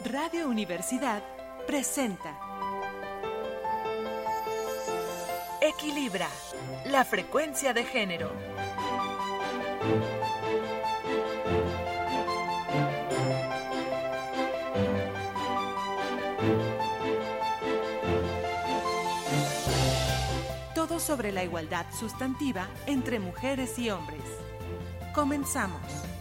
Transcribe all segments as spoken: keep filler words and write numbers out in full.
Radio Universidad presenta Equilibra, la frecuencia de género. Todo sobre la igualdad sustantiva entre mujeres y hombres. Comenzamos.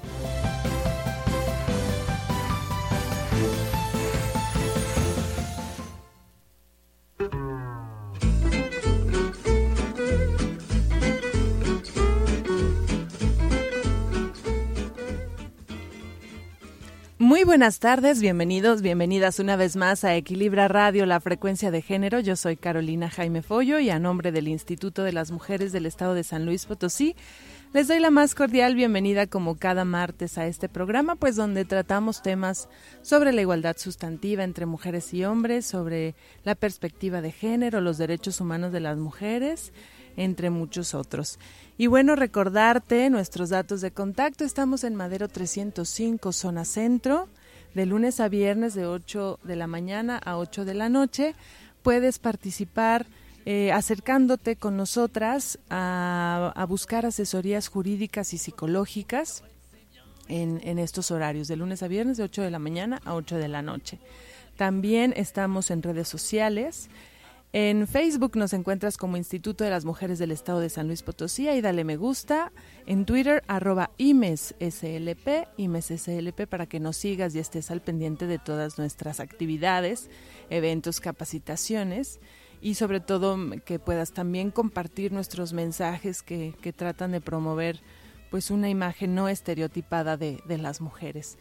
Muy buenas tardes, bienvenidos, bienvenidas una vez más a Equilibra Radio, la frecuencia de género. Yo soy Carolina Jaime Follo y a nombre del Instituto de las Mujeres del Estado de San Luis Potosí, les doy la más cordial bienvenida como cada martes a este programa, pues donde tratamos temas sobre la igualdad sustantiva entre mujeres y hombres, sobre la perspectiva de género, los derechos humanos de las mujeres, entre muchos otros. Y bueno, recordarte nuestros datos de contacto. Estamos en Madero trescientos cinco, zona centro, de lunes a viernes de ocho de la mañana a ocho de la noche. Puedes participar eh, acercándote con nosotras a, a buscar asesorías jurídicas y psicológicas en, en estos horarios, de lunes a viernes de ocho de la mañana a ocho de la noche. También estamos en redes sociales. En Facebook nos encuentras como Instituto de las Mujeres del Estado de San Luis Potosí, y dale me gusta. En Twitter, arroba IMESSLP, IMESSLP, para que nos sigas y estés al pendiente de todas nuestras actividades, eventos, capacitaciones, y sobre todo que puedas también compartir nuestros mensajes que, que tratan de promover pues una imagen no estereotipada de, de las mujeres.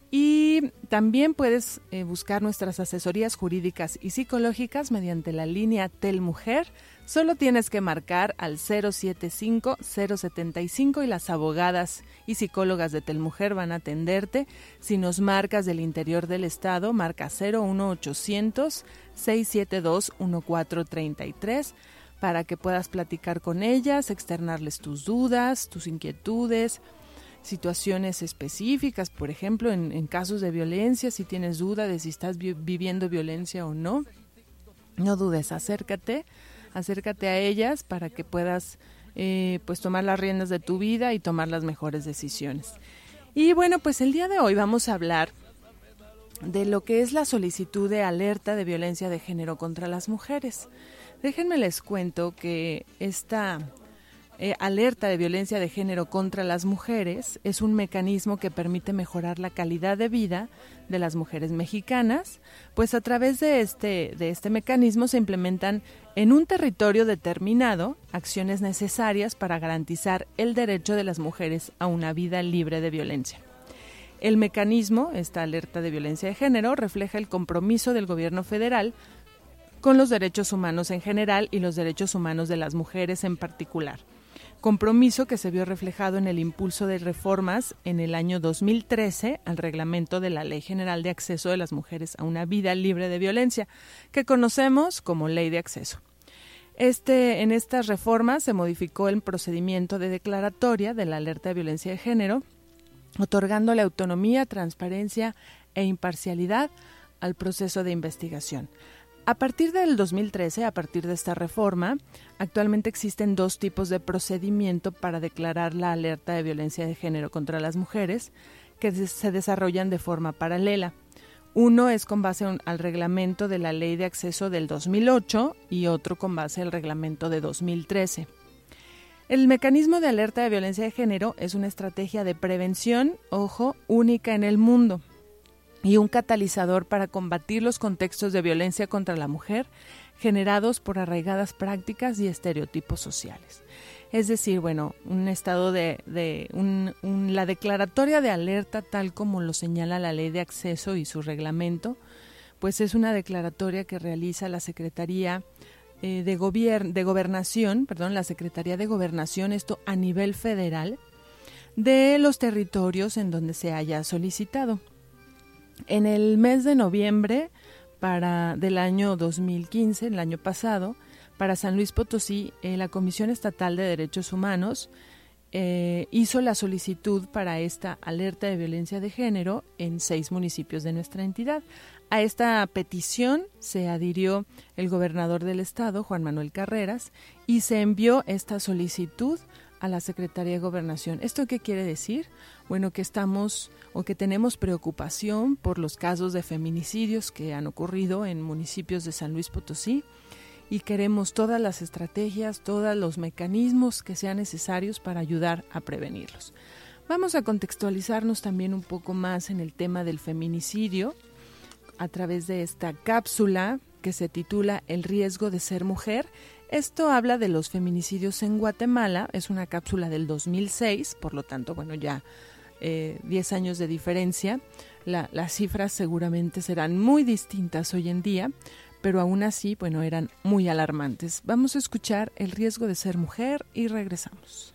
Y también puedes eh, buscar nuestras asesorías jurídicas y psicológicas mediante la línea Telmujer. Solo tienes que marcar al cero setenta y cinco, cero setenta y cinco y las abogadas y psicólogas de Telmujer van a atenderte. Si nos marcas del interior del estado, marca cero uno ochocientos, seiscientos setenta y dos, catorce treinta y tres para que puedas platicar con ellas, externarles tus dudas, tus inquietudes, situaciones específicas, por ejemplo, en, en casos de violencia, si tienes duda de si estás vi- viviendo violencia o no, no dudes, acércate, acércate a ellas para que puedas eh, pues tomar las riendas de tu vida y tomar las mejores decisiones. Y bueno, pues el día de hoy vamos a hablar de lo que es la solicitud de alerta de violencia de género contra las mujeres. Déjenme les cuento que esta Eh, alerta de violencia de género contra las mujeres es un mecanismo que permite mejorar la calidad de vida de las mujeres mexicanas, pues a través de este, de este mecanismo se implementan en un territorio determinado acciones necesarias para garantizar el derecho de las mujeres a una vida libre de violencia. El mecanismo, esta alerta de violencia de género, refleja el compromiso del gobierno federal con los derechos humanos en general y los derechos humanos de las mujeres en particular. Compromiso que se vio reflejado en el impulso de reformas en el año dos mil trece al reglamento de la Ley General de Acceso de las Mujeres a una Vida Libre de Violencia, que conocemos como Ley de Acceso. Este, en estas reformas se modificó el procedimiento de declaratoria de la alerta de violencia de género, otorgándole autonomía, transparencia e imparcialidad al proceso de investigación. A partir del dos mil trece, a partir de esta reforma, actualmente existen dos tipos de procedimiento para declarar la alerta de violencia de género contra las mujeres que se desarrollan de forma paralela. Uno es con base al reglamento de la Ley de Acceso del dos mil ocho y otro con base al reglamento de dos mil trece. El mecanismo de alerta de violencia de género es una estrategia de prevención, ojo, única en el mundo, y un catalizador para combatir los contextos de violencia contra la mujer generados por arraigadas prácticas y estereotipos sociales. Es decir, bueno, un estado de, de un, un, la declaratoria de alerta, tal como lo señala la Ley de Acceso y su reglamento, pues es una declaratoria que realiza la Secretaría eh, de, Gobier- de Gobernación, perdón, la Secretaría de Gobernación, esto a nivel federal, de los territorios en donde se haya solicitado. En el mes de noviembre para, del año dos mil quince, el año pasado, para San Luis Potosí, eh, la Comisión Estatal de Derechos Humanos eh, hizo la solicitud para esta alerta de violencia de género en seis municipios de nuestra entidad. A esta petición se adhirió el gobernador del estado, Juan Manuel Carreras, y se envió esta solicitud a la Secretaría de Gobernación. ¿Esto qué quiere decir? Bueno, que estamos o que tenemos preocupación por los casos de feminicidios que han ocurrido en municipios de San Luis Potosí y queremos todas las estrategias, todos los mecanismos que sean necesarios para ayudar a prevenirlos. Vamos a contextualizarnos también un poco más en el tema del feminicidio a través de esta cápsula que se titula El riesgo de ser mujer. Esto habla de los feminicidios en Guatemala, es una cápsula del dos mil seis, por lo tanto, bueno, ya eh, diez años de diferencia. La, las cifras seguramente serán muy distintas hoy en día, pero aún así, bueno, eran muy alarmantes. Vamos a escuchar El riesgo de ser mujer y regresamos.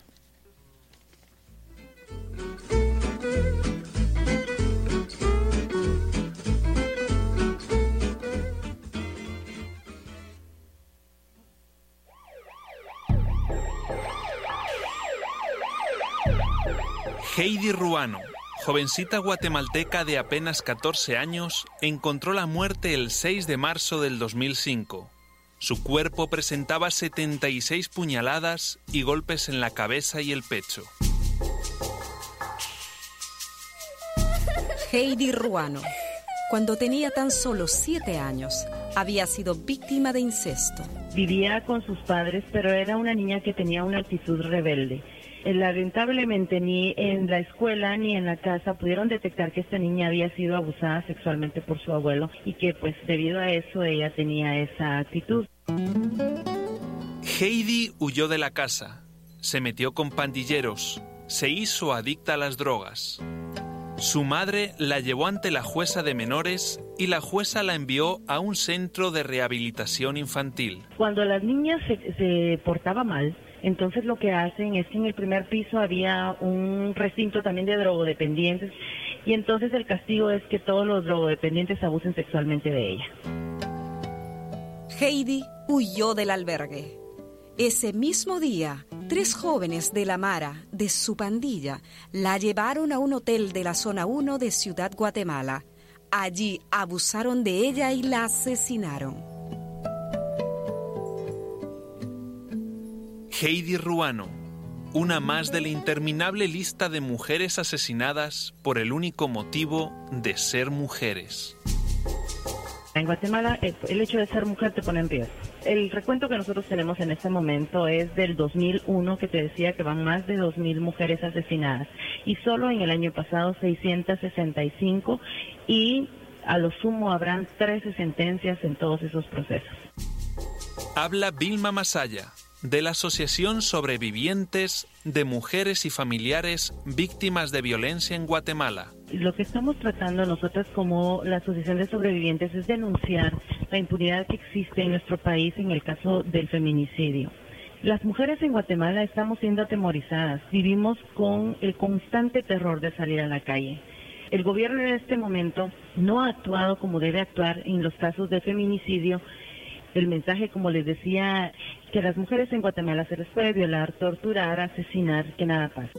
Heidi Ruano, jovencita guatemalteca de apenas catorce años, encontró la muerte el seis de marzo del dos mil cinco. Su cuerpo presentaba setenta y seis puñaladas y golpes en la cabeza y el pecho. Heidi Ruano, cuando tenía tan solo siete años, había sido víctima de incesto. Vivía con sus padres, pero era una niña que tenía una actitud rebelde. Lamentablemente ni en la escuela ni en la casa pudieron detectar que esta niña había sido abusada sexualmente por su abuelo y que pues debido a eso ella tenía esa actitud. Heidi huyó de la casa, se metió con pandilleros, se hizo adicta a las drogas. Su madre la llevó ante la jueza de menores y la jueza la envió a un centro de rehabilitación infantil. Cuando la niña se, se portaba mal, entonces lo que hacen es que en el primer piso había un recinto también de drogodependientes y entonces el castigo es que todos los drogodependientes abusen sexualmente de ella. Heidi huyó del albergue. Ese mismo día, tres jóvenes de la Mara, de su pandilla, la llevaron a un hotel de la zona uno de Ciudad Guatemala. Allí abusaron de ella y la asesinaron. Heidi Ruano, una más de la interminable lista de mujeres asesinadas por el único motivo de ser mujeres. En Guatemala, el hecho de ser mujer te pone en riesgo. El recuento que nosotros tenemos en este momento es del dos mil uno, que te decía que van más de dos mil mujeres asesinadas. Y solo en el año pasado seiscientas sesenta y cinco y a lo sumo habrán trece sentencias en todos esos procesos. Habla Vilma Masaya, de la Asociación Sobrevivientes de Mujeres y Familiares Víctimas de Violencia en Guatemala. Lo que estamos tratando nosotras como la Asociación de Sobrevivientes es denunciar la impunidad que existe en nuestro país en el caso del feminicidio. Las mujeres en Guatemala estamos siendo atemorizadas, vivimos con el constante terror de salir a la calle. El gobierno en este momento no ha actuado como debe actuar en los casos de feminicidio. El mensaje, como les decía, que a las mujeres en Guatemala se les puede violar, torturar, asesinar, que nada pasa.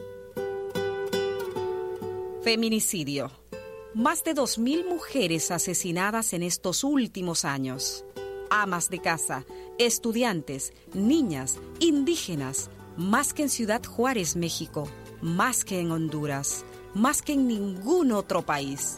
Feminicidio. Más de dos mil mujeres asesinadas en estos últimos años. Amas de casa, estudiantes, niñas, indígenas. Más que en Ciudad Juárez, México. Más que en Honduras. Más que en ningún otro país.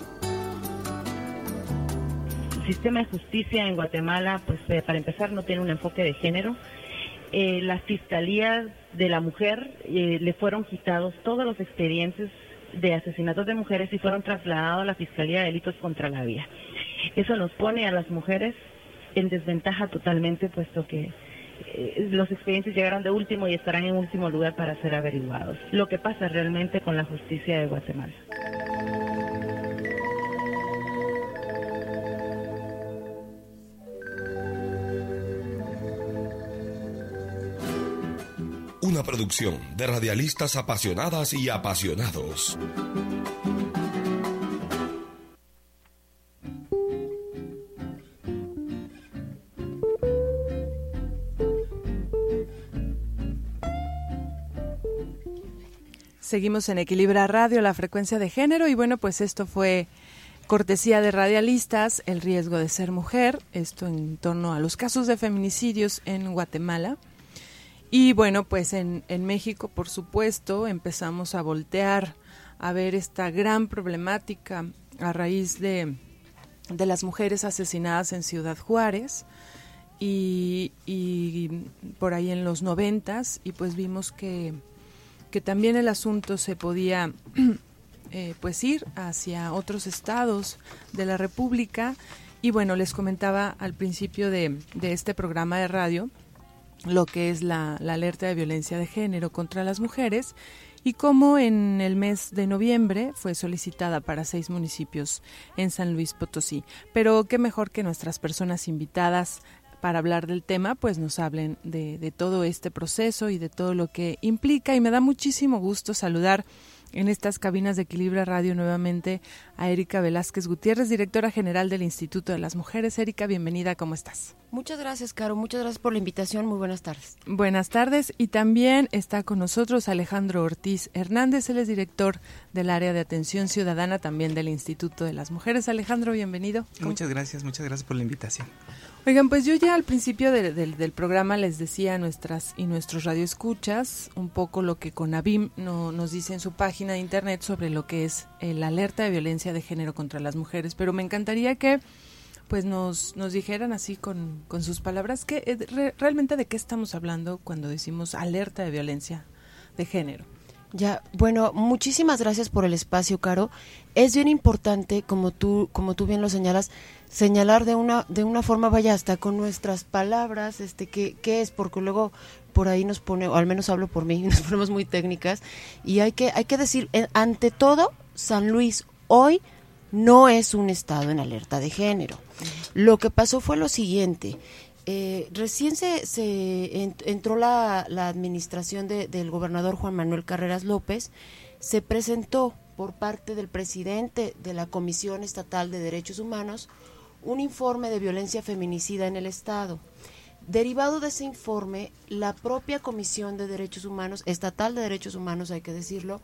El sistema de justicia en Guatemala, pues eh, para empezar, no tiene un enfoque de género. Eh, la Fiscalía de la Mujer eh, le fueron quitados todos los expedientes de asesinatos de mujeres y fueron trasladados a la Fiscalía de Delitos contra la Vida. Eso nos pone a las mujeres en desventaja totalmente, puesto que eh, los expedientes llegaron de último y estarán en último lugar para ser averiguados. Lo que pasa realmente con la justicia de Guatemala. Una producción de radialistas apasionadas y apasionados. Seguimos en Equilibra Radio, la frecuencia de género, y bueno, pues esto fue cortesía de Radialistas, el riesgo de ser mujer, esto en torno a los casos de feminicidios en Guatemala. Y bueno, pues en, en México, por supuesto, empezamos a voltear a ver esta gran problemática a raíz de, de las mujeres asesinadas en Ciudad Juárez y, y por ahí en los noventas, y pues vimos que que también el asunto se podía eh, pues ir hacia otros estados de la República. Y bueno, les comentaba al principio de, de este programa de radio lo que es la, la alerta de violencia de género contra las mujeres y cómo en el mes de noviembre fue solicitada para seis municipios en San Luis Potosí. Pero qué mejor que nuestras personas invitadas para hablar del tema, pues nos hablen de, de todo este proceso y de todo lo que implica. Y me da muchísimo gusto saludar en estas cabinas de Equilibra Radio nuevamente a Erika Velázquez Gutiérrez, directora general del Instituto de las Mujeres. Erika, bienvenida, ¿cómo estás? Muchas gracias, Caro, muchas gracias por la invitación, muy buenas tardes. Buenas tardes, y también está con nosotros Alejandro Ortiz Hernández, él es director del área de atención ciudadana también del Instituto de las Mujeres. Alejandro, bienvenido. Muchas gracias, muchas gracias por la invitación. Oigan, pues yo ya al principio de, de, del programa les decía a nuestras y nuestros radioescuchas un poco lo que CONAVIM no, nos dice en su página de internet sobre lo que es eh, la alerta de violencia de género contra las mujeres, pero me encantaría que pues nos, nos dijeran así con, con sus palabras que eh, re, realmente de qué estamos hablando cuando decimos alerta de violencia de género. Ya, bueno, muchísimas gracias por el espacio, Caro. Es bien importante, como tú, como tú bien lo señalas, señalar de una, de una forma, vaya, hasta con nuestras palabras, este, qué, qué es, porque luego por ahí nos pone, o al menos hablo por mí, nos ponemos muy técnicas, y hay que, hay que decir, eh, ante todo, San Luis hoy no es un estado en alerta de género. Lo que pasó fue lo siguiente. Eh, recién se, se ent, entró la, la administración de, del gobernador Juan Manuel Carreras López, se presentó por parte del presidente de la Comisión Estatal de Derechos Humanos un informe de violencia feminicida en el estado. Derivado de ese informe, la propia Comisión de Derechos Humanos, Estatal de Derechos Humanos, hay que decirlo,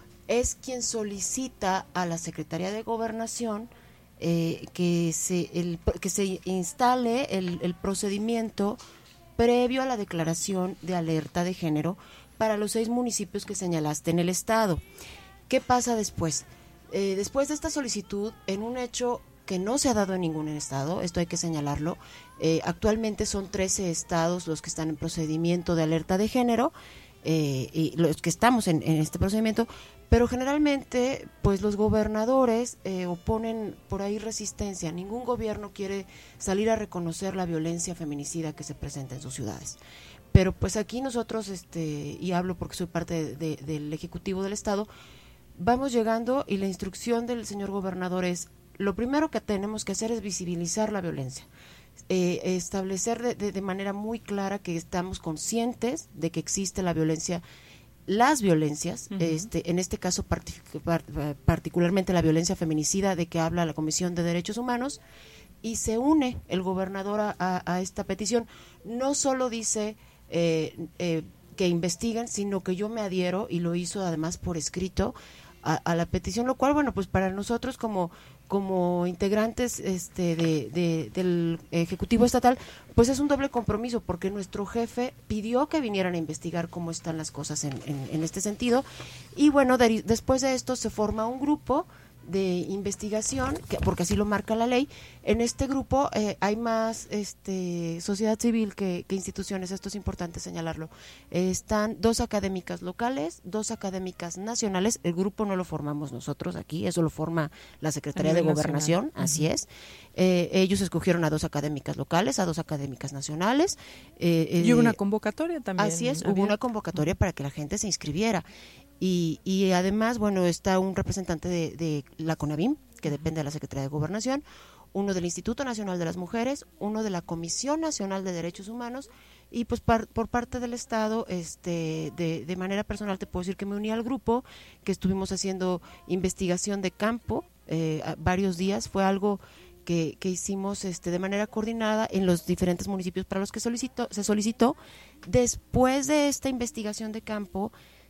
es quien solicita a la Secretaría de Gobernación Eh, que se el, que se instale el, el procedimiento previo a la declaración de alerta de género para los seis municipios que señalaste en el estado. ¿Qué pasa después? Eh, después de esta solicitud, en un hecho que no se ha dado en ningún estado, esto hay que señalarlo, eh, actualmente son trece estados los que están en procedimiento de alerta de género, eh, y los que estamos en, en este procedimiento, pero generalmente pues los gobernadores eh, oponen por ahí resistencia. Ningún gobierno quiere salir a reconocer la violencia feminicida que se presenta en sus ciudades. Pero pues aquí nosotros, este y hablo porque soy parte de, de, del Ejecutivo del Estado, vamos llegando y la instrucción del señor gobernador es, lo primero que tenemos que hacer es visibilizar la violencia. Eh, establecer de, de, de manera muy clara que estamos conscientes de que existe la violencia, las violencias, uh-huh. este, en este caso partic- part- particularmente la violencia feminicida de que habla la Comisión de Derechos Humanos, y se une el gobernador a, a, a esta petición. No solo dice eh, eh, que investiguen, sino que yo me adhiero, y lo hizo además por escrito, a, a la petición, lo cual, bueno, pues para nosotros como como integrantes este de, de, del Ejecutivo Estatal, pues es un doble compromiso, porque nuestro jefe pidió que vinieran a investigar cómo están las cosas en, en, en este sentido, y bueno, de, después de esto se forma un grupo de investigación, que, porque así lo marca la ley. En este grupo eh, hay más este sociedad civil que, que instituciones, esto es importante señalarlo. Eh, están dos académicas locales, dos académicas nacionales, el grupo no lo formamos nosotros aquí, eso lo forma la Secretaría de Gobernación, nacional. Así uh-huh. es. Eh, ellos escogieron a dos académicas locales, a dos académicas nacionales. Eh, eh, y hubo una convocatoria también. Así es, hubo una convocatoria uh-huh. para que la gente se inscribiera. Y, y además, bueno, está un representante de, de la CONAVIM, que depende de la Secretaría de Gobernación, uno del Instituto Nacional de las Mujeres, uno de la Comisión Nacional de Derechos Humanos, y pues par, por parte del Estado, este, de, de manera personal te puedo decir que me uní al grupo, que estuvimos haciendo investigación de campo eh, varios días. Fue algo que, que hicimos este, de manera coordinada en los diferentes municipios para los que solicitó, se solicitó. Después de esta investigación de campo,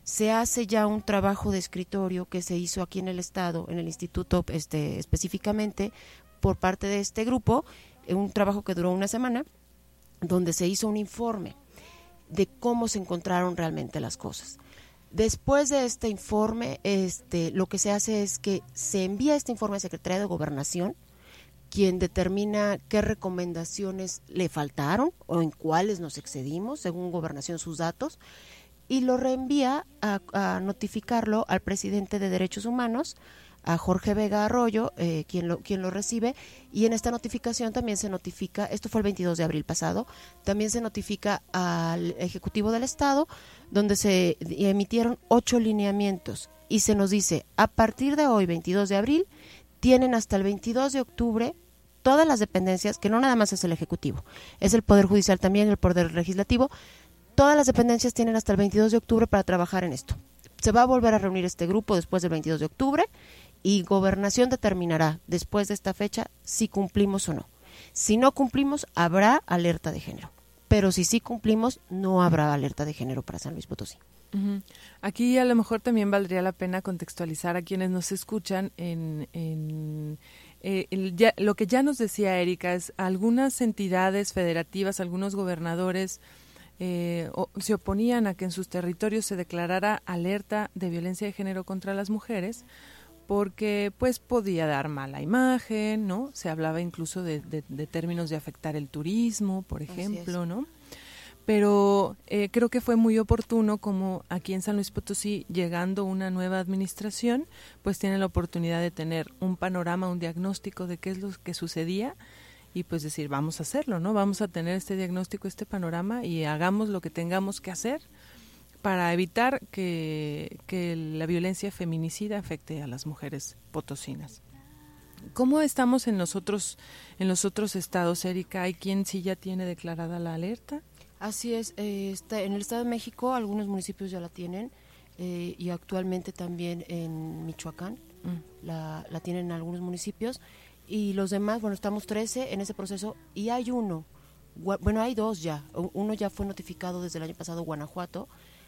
se hace ya un trabajo de escritorio que se hizo aquí en el Estado, en el Instituto este, específicamente, por parte de este grupo, un trabajo que duró una semana, donde se hizo un informe de cómo se encontraron realmente las cosas. Después de este informe, este, lo que se hace es que se envía este informe a Secretaría de Gobernación, quien determina qué recomendaciones le faltaron o en cuáles nos excedimos, según Gobernación sus datos, y lo reenvía a, a notificarlo al presidente de Derechos Humanos, a Jorge Vega Arroyo, eh, quien lo quien lo recibe, y en esta notificación también se notifica, esto fue el veintidós de abril pasado, también se notifica al Ejecutivo del Estado, donde se emitieron ocho lineamientos, y se nos dice, a partir de hoy, veintidós de abril, tienen hasta el veintidós de octubre todas las dependencias, que no nada más es el Ejecutivo, es el Poder Judicial también, el Poder Legislativo, todas las dependencias tienen hasta el veintidós de octubre para trabajar en esto. Se va a volver a reunir este grupo después del veintidós de octubre, y Gobernación determinará después de esta fecha si cumplimos o no. Si no cumplimos, habrá alerta de género, pero si sí cumplimos, no habrá alerta de género para San Luis Potosí. Uh-huh. Aquí a lo mejor también valdría la pena contextualizar a quienes nos escuchan en, en eh, el, ya, lo que ya nos decía Erika, es algunas entidades federativas, algunos gobernadores eh, o, se oponían a que en sus territorios se declarara alerta de violencia de género contra las mujeres, porque pues podía dar mala imagen, ¿no? Se hablaba incluso de, de, de términos de afectar el turismo, por ejemplo, ¿no? Pero eh, creo que fue muy oportuno como aquí en San Luis Potosí, llegando una nueva administración, pues tiene la oportunidad de tener un panorama, un diagnóstico de qué es lo que sucedía y pues decir, vamos a hacerlo, ¿no? Vamos a tener este diagnóstico, este panorama y hagamos lo que tengamos que hacer para evitar que, que la violencia feminicida afecte a las mujeres potosinas. ¿Cómo estamos en los otros, en los otros estados, Erika? ¿Hay quien sí ya tiene declarada la alerta? Así es, eh, está, en el Estado de México algunos municipios ya la tienen eh, y actualmente también en Michoacán mm. la, la tienen en algunos municipios y los demás, bueno, estamos trece en ese proceso y hay uno, bueno, hay dos ya, uno ya fue notificado desde el año pasado, Guanajuato,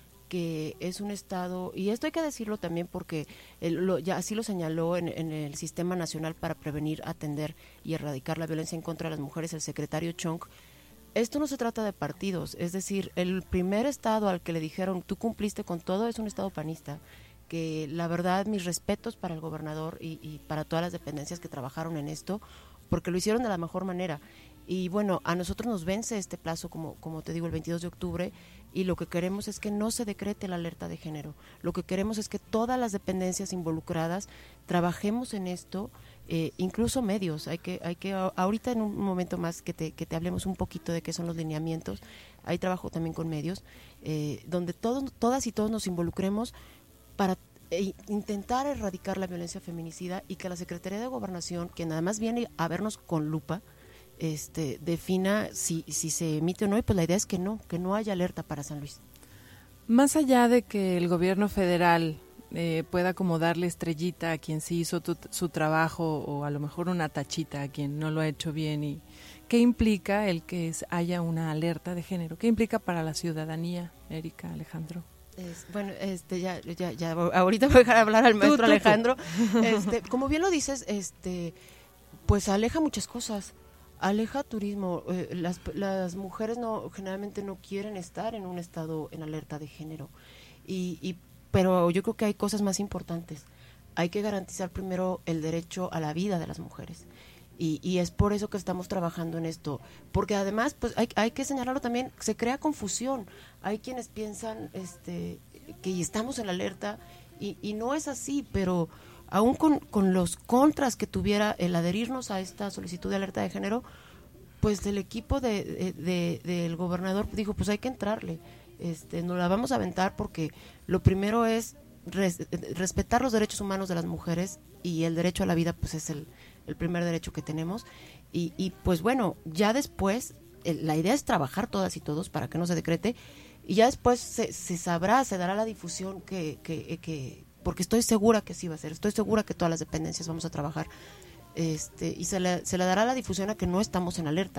que es un estado, y esto hay que decirlo también porque el, lo, ya así lo señaló en, en el Sistema Nacional para Prevenir, Atender y Erradicar la Violencia en contra de las Mujeres, el secretario Chong. Esto no se trata de partidos, es decir, el primer estado al que le dijeron tú cumpliste con todo es un estado panista, que la verdad mis respetos para el gobernador y, y para todas las dependencias que trabajaron en esto, porque lo hicieron de la mejor manera. Y bueno, a nosotros nos vence este plazo, como, como te digo, el veintidós de octubre, y lo que queremos es que no se decrete la alerta de género. Lo que queremos es que todas las dependencias involucradas trabajemos en esto, eh, incluso medios. Hay que, hay que ahorita en un momento más que te, que te hablemos un poquito de qué son los lineamientos. Hay trabajo también con medios, eh, donde todos, todas y todos nos involucremos para eh, intentar erradicar la violencia feminicida y que la Secretaría de Gobernación, que nada más viene a vernos con lupa, este defina si, si se emite o no, y pues la idea es que no, que no haya alerta para San Luis. Más allá de que el gobierno federal eh, pueda como darle estrellita a quien sí hizo tu, su trabajo o a lo mejor una tachita a quien no lo ha hecho bien, y ¿qué implica el que es, haya una alerta de género? ¿Qué implica para la ciudadanía, Erika, Alejandro? Es, bueno, este ya, ya, ya ahorita voy a dejar hablar al maestro tú, tú, Alejandro. Tú. Este, como bien lo dices, este, pues aleja muchas cosas. Aleja turismo, eh, las, las mujeres no generalmente no quieren estar en un estado en alerta de género, y, y pero yo creo que hay cosas más importantes. Hay que garantizar primero el derecho a la vida de las mujeres, y, y es por eso que estamos trabajando en esto, porque además pues hay, hay que señalarlo también, se crea confusión. Hay quienes piensan este que estamos en la alerta y, y no es así, pero aún con, con los contras que tuviera el adherirnos a esta solicitud de alerta de género, pues el equipo de, de, de, del gobernador dijo, pues hay que entrarle, este, nos la vamos a aventar porque lo primero es res, respetar los derechos humanos de las mujeres, y el derecho a la vida pues es el, el primer derecho que tenemos, y, y pues bueno, ya después el, la idea es trabajar todas y todos para que no se decrete, y ya después se, se sabrá, se dará la difusión que, que, que porque estoy segura que sí va a ser, estoy segura que todas las dependencias vamos a trabajar, este y se le, se le dará la difusión a que no estamos en alerta,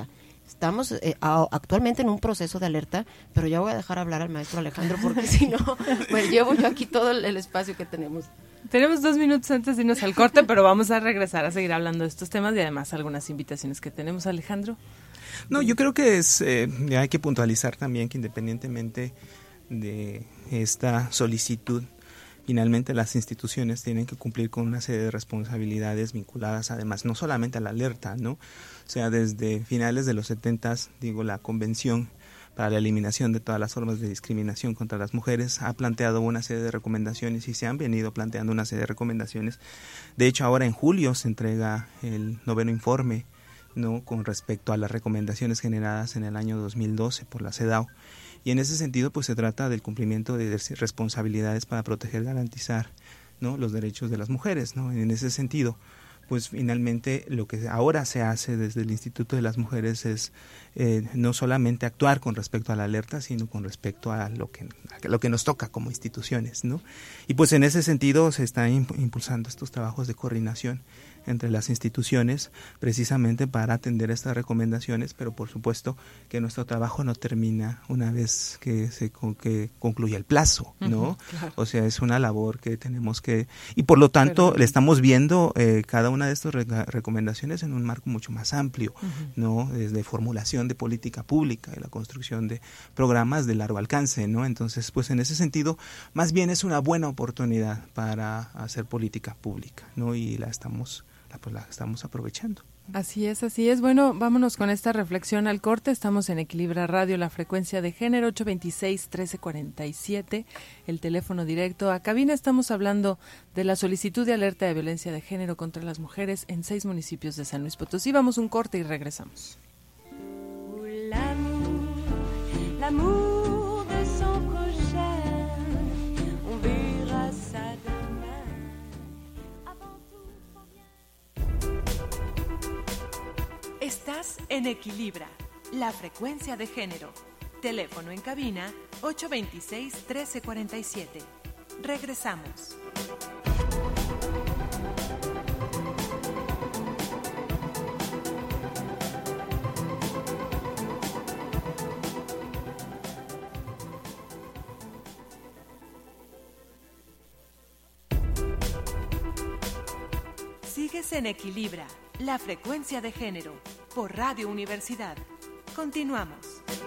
Estamos eh, a, actualmente en un proceso de alerta, pero ya voy a dejar hablar al maestro Alejandro porque si no, me llevo yo aquí todo el, el espacio que tenemos. Tenemos dos minutos antes de irnos al corte, pero vamos a regresar a seguir hablando de estos temas y además algunas invitaciones que tenemos, Alejandro. No, yo creo que es eh, hay que puntualizar también que independientemente de esta solicitud, finalmente las instituciones tienen que cumplir con una serie de responsabilidades vinculadas además no solamente a la alerta, ¿no? O sea, desde finales de los setentas, digo, la Convención para la Eliminación de todas las formas de discriminación contra las mujeres ha planteado una serie de recomendaciones y se han venido planteando una serie de recomendaciones. De hecho, ahora en julio se entrega el noveno informe, ¿no?, con respecto a las recomendaciones generadas en el año dos mil doce por la CEDAW. Y en ese sentido, pues se trata del cumplimiento de responsabilidades para proteger, garantizar, ¿no?, los derechos de las mujeres, ¿no? En ese sentido, pues finalmente lo que ahora se hace desde el Instituto de las Mujeres es eh, no solamente actuar con respecto a la alerta, sino con respecto a lo que a lo que nos toca como instituciones, ¿no? Y pues en ese sentido se están impulsando estos trabajos de coordinación entre las instituciones precisamente para atender estas recomendaciones, pero por supuesto que nuestro trabajo no termina una vez que se que concluya el plazo, ¿no? Uh-huh, claro. O sea, es una labor que tenemos que, y por lo tanto pero, le estamos viendo eh, cada una de estas re- recomendaciones en un marco mucho más amplio, uh-huh. ¿no? Desde formulación de política pública y la construcción de programas de largo alcance, ¿no? Entonces, pues en ese sentido, más bien es una buena oportunidad para hacer política pública, ¿no? Y la estamos La, pues la estamos aprovechando. Así es, así es. Bueno, vámonos con esta reflexión al corte. Estamos en Equilibra Radio, la frecuencia de género, ocho veintiséis, trece cuarenta y siete, el teléfono directo a cabina. Estamos hablando de la solicitud de alerta de violencia de género contra las mujeres en seis municipios de San Luis Potosí. Vamos un corte y regresamos. L'amour, l'amour de son prochain, on verra ça demain. Estás en Equilibra, la frecuencia de género. Teléfono en cabina ocho veintiséis, trece cuarenta y siete. Regresamos. Sigues en Equilibra, la frecuencia de género, por Radio Universidad. Continuamos.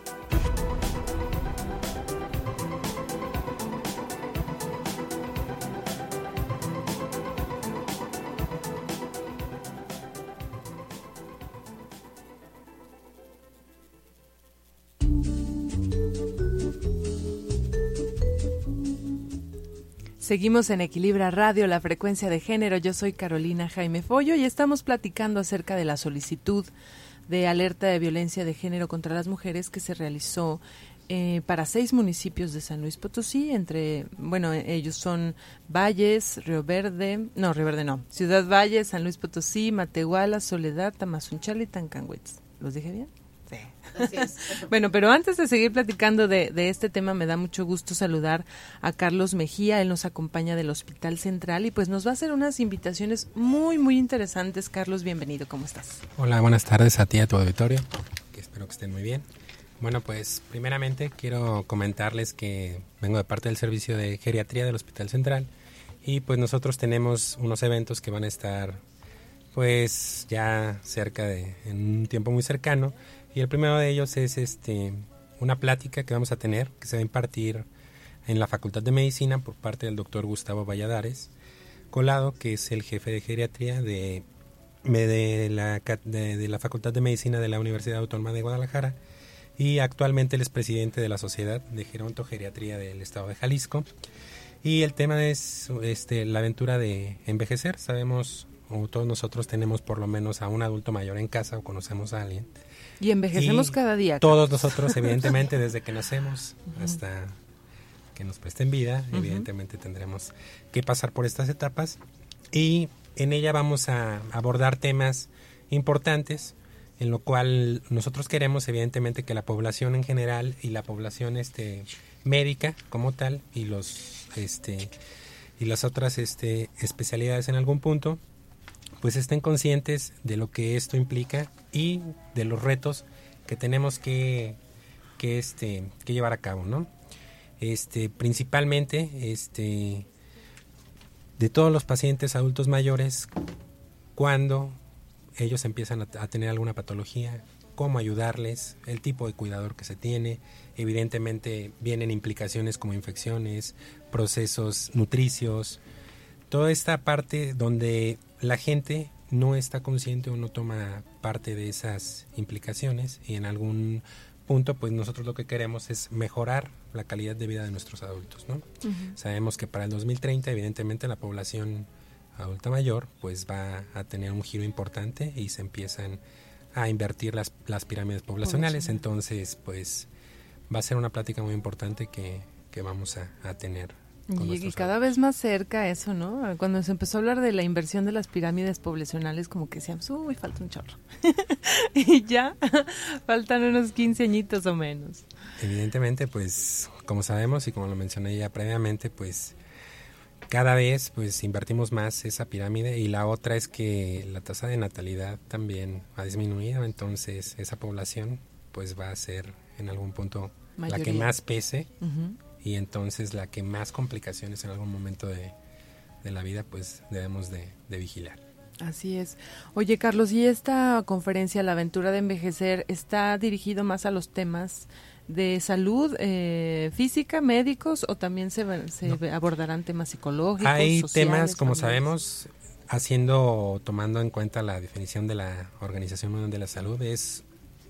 Seguimos en Equilibra Radio, la frecuencia de género. Yo soy Carolina Jaime Follo y estamos platicando acerca de la solicitud de alerta de violencia de género contra las mujeres que se realizó eh, para seis municipios de San Luis Potosí, entre, bueno, ellos son Valles, Río Verde, no, Río Verde no, Ciudad Valles, San Luis Potosí, Matehuala, Soledad, Tamazunchale y Tancanhuitz. ¿Los dije bien? Sí. Así es. Bueno, pero antes de seguir platicando de, de este tema, me da mucho gusto saludar a Carlos Mejía. Él nos acompaña del Hospital Central y pues nos va a hacer unas invitaciones muy, muy interesantes. Carlos, bienvenido. ¿Cómo estás? Hola, buenas tardes a ti y a tu auditorio, que espero que estén muy bien. Bueno, pues primeramente quiero comentarles que vengo de parte del servicio de geriatría del Hospital Central y pues nosotros tenemos unos eventos que van a estar pues ya cerca de, en un tiempo muy cercano. Y el primero de ellos es este una plática que vamos a tener, que se va a impartir en la Facultad de Medicina por parte del doctor Gustavo Valladares Colado, que es el jefe de geriatría de, de, la, de, de la Facultad de Medicina de la Universidad Autónoma de Guadalajara, y actualmente él es presidente de la Sociedad de Gerontogeriatría del Estado de Jalisco. Y el tema es este la aventura de envejecer. Sabemos, o todos nosotros tenemos por lo menos a un adulto mayor en casa o conocemos a alguien. Y envejecemos y cada día. Todos nosotros, evidentemente, desde que nacemos uh-huh. hasta que nos presten vida, uh-huh. evidentemente tendremos que pasar por estas etapas. Y en ella vamos a abordar temas importantes, en lo cual nosotros queremos, evidentemente, que la población en general y la población este médica como tal y los este y las otras este especialidades en algún punto pues estén conscientes de lo que esto implica y de los retos que tenemos que, que, este, que llevar a cabo, ¿no? Este, principalmente, este, de todos los pacientes adultos mayores, cuando ellos empiezan a, a tener alguna patología, cómo ayudarles, el tipo de cuidador que se tiene. Evidentemente vienen implicaciones como infecciones, procesos nutricios, toda esta parte donde la gente no está consciente o no toma parte de esas implicaciones, y en algún punto pues nosotros lo que queremos es mejorar la calidad de vida de nuestros adultos, ¿no? Uh-huh. Sabemos que para el dos mil treinta evidentemente la población adulta mayor pues va a tener un giro importante y se empiezan a invertir las, las pirámides poblacionales. Población. Entonces pues va a ser una plática muy importante que, que vamos a, a tener. Y, y cada vez más cerca eso, ¿no? Cuando se empezó a hablar de la inversión de las pirámides poblacionales, como que decíamos, uy, falta un chorro. Y ya faltan unos quince añitos o menos. Evidentemente, pues, como sabemos y como lo mencioné ya previamente, pues, cada vez pues invertimos más esa pirámide, y la otra es que la tasa de natalidad también ha disminuido, entonces esa población pues va a ser en algún punto mayoría, la que más pese, uh-huh. y entonces la que más complicaciones en algún momento de, de la vida pues debemos de, de vigilar. Así es. Oye, Carlos, ¿y esta conferencia, La aventura de envejecer, está dirigido más a los temas de salud eh, física, médicos, o también se, se no. abordarán temas psicológicos, Hay sociales, temas, como familiares? sabemos, haciendo, tomando en cuenta la definición de la Organización Mundial de la Salud, es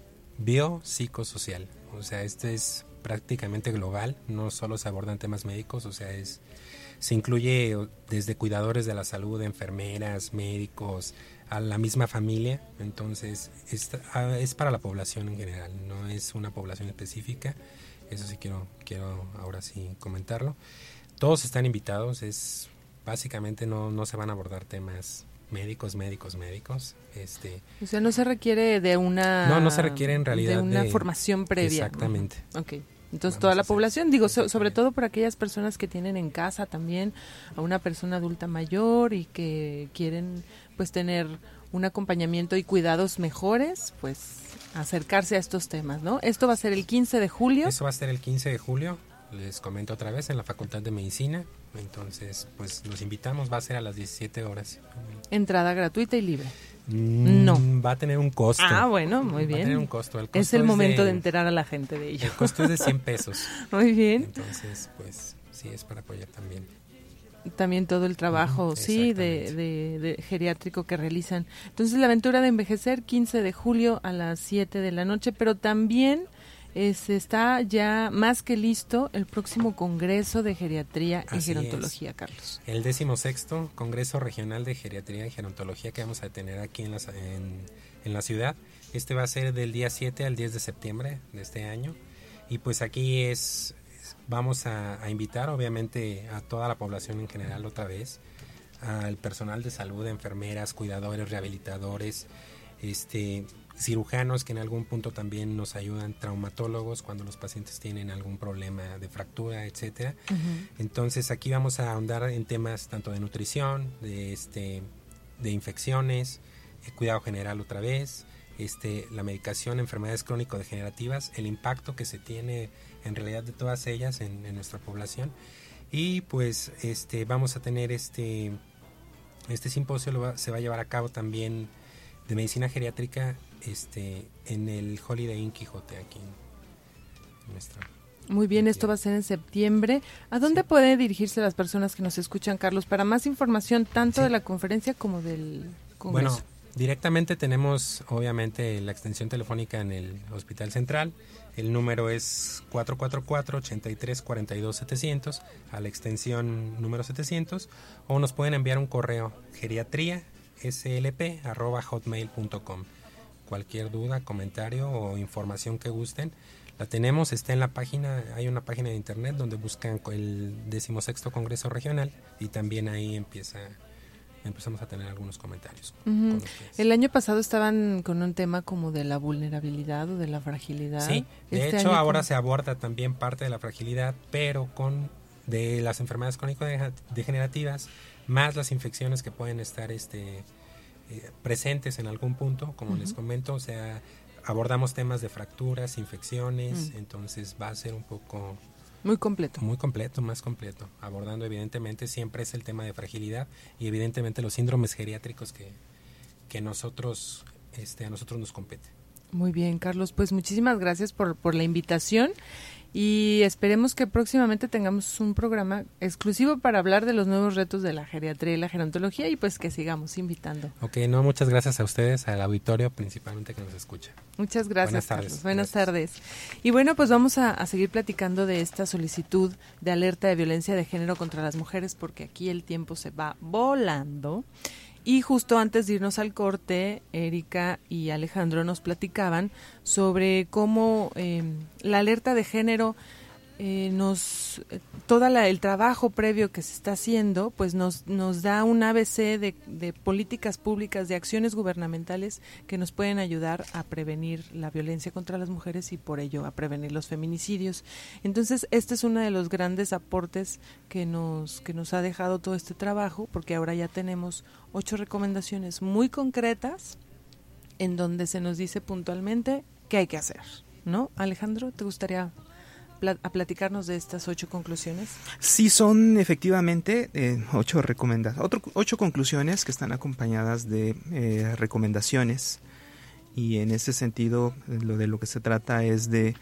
biopsicosocial. O sea, este es prácticamente global, no solo se abordan temas médicos, o sea, es se incluye desde cuidadores de la salud, enfermeras, médicos, a la misma familia. Entonces es, es para la población en general, no es una población específica. Eso sí quiero quiero ahora sí comentarlo. Todos están invitados, es básicamente no no se van a abordar temas médicos, médicos, médicos. Este, o sea, no se requiere de una no no se requiere en realidad de una de, formación previa. Exactamente. ¿No? Okay. Entonces Vamos toda la población, digo, so, sobre todo por aquellas personas que tienen en casa también a una persona adulta mayor y que quieren pues tener un acompañamiento y cuidados mejores, pues acercarse a estos temas, ¿no? Esto va a ser el quince de julio. Eso va a ser el quince de julio, les comento otra vez, en la Facultad de Medicina. Entonces, pues los invitamos, va a ser a las diecisiete horas. Entrada gratuita y libre. Mm, no. Va a tener un costo. Ah, bueno, muy bien. Va a tener un costo. El costo es el es momento de, de enterar a la gente de ello. El costo es de cien pesos. Muy bien. Entonces, pues sí, es para apoyar también. También todo el trabajo, uh-huh, sí, de, de, de geriátrico que realizan. Entonces, la aventura de envejecer, quince de julio a las siete de la noche, pero también es, está ya más que listo el próximo Congreso de Geriatría y Así Gerontología, es. Carlos. El decimosexto Congreso Regional de Geriatría y Gerontología que vamos a tener aquí en la, en, en la ciudad. Este va a ser del día siete al diez de septiembre de este año. Y pues aquí es, vamos a, a invitar obviamente a toda la población en general otra vez, al personal de salud, enfermeras, cuidadores, rehabilitadores, este... cirujanos que en algún punto también nos ayudan, traumatólogos cuando los pacientes tienen algún problema de fractura, etcétera. Uh-huh. Entonces aquí vamos a ahondar en temas tanto de nutrición, de este de infecciones, eh, cuidado general otra vez, este la medicación, enfermedades crónico-degenerativas, el impacto que se tiene en realidad de todas ellas en, en nuestra población. Y pues este vamos a tener este este simposio lo va, se va a llevar a cabo también de medicina geriátrica este en el Holiday Inn Quijote aquí en nuestra. Muy bien, esto va a ser en septiembre. ¿A dónde sí. puede dirigirse las personas que nos escuchan, Carlos, para más información tanto sí. de la conferencia como del Congreso? Bueno, directamente tenemos obviamente la extensión telefónica en el Hospital Central. El número es cuatro cuatro cuatro, ocho tres cuatro dos, setecientos a la extensión número setecientos, o nos pueden enviar un correo geriatría slp arroba hotmail punto com. Cualquier duda, comentario o información que gusten, la tenemos, está en la página, hay una página de internet donde buscan el decimosexto Congreso Regional y también ahí empieza empezamos a tener algunos comentarios. Uh-huh. El año pasado estaban con un tema como de la vulnerabilidad o de la fragilidad. Sí, de este hecho ahora con... se aborda también parte de la fragilidad, pero con de las enfermedades crónico-degenerativas, más las infecciones que pueden estar este eh, presentes en algún punto, como uh-huh. les comento, o sea, abordamos temas de fracturas, infecciones, Mm. entonces va a ser un poco... Muy completo. Muy completo, más completo. Abordando evidentemente siempre es el tema de fragilidad y evidentemente los síndromes geriátricos que, que nosotros, este, a nosotros nos compete. Muy bien, Carlos, pues muchísimas gracias por, por la invitación y esperemos que próximamente tengamos un programa exclusivo para hablar de los nuevos retos de la geriatría y la gerontología y pues que sigamos invitando. Ok, no, muchas gracias a ustedes, al auditorio principalmente que nos escucha. Muchas gracias, Buenas tardes. Carlos. Buenas Gracias. tardes. Y bueno, pues vamos a, a seguir platicando de esta solicitud de alerta de violencia de género contra las mujeres porque aquí el tiempo se va volando. Y justo antes de irnos al corte, Erika y Alejandro nos platicaban sobre cómo eh, la alerta de género eh, nos eh, todo el trabajo previo que se está haciendo, pues nos nos da un A B C de, de políticas públicas, de acciones gubernamentales que nos pueden ayudar a prevenir la violencia contra las mujeres y por ello a prevenir los feminicidios. Entonces, este es uno de los grandes aportes que nos que nos ha dejado todo este trabajo, porque ahora ya tenemos ocho recomendaciones muy concretas en donde se nos dice puntualmente qué hay que hacer, ¿no? Alejandro, ¿te gustaría pla- a platicarnos de estas ocho conclusiones? Sí, son efectivamente eh, ocho recomendaciones, ocho conclusiones que están acompañadas de eh, recomendaciones y en ese sentido eh, lo de lo que se trata es de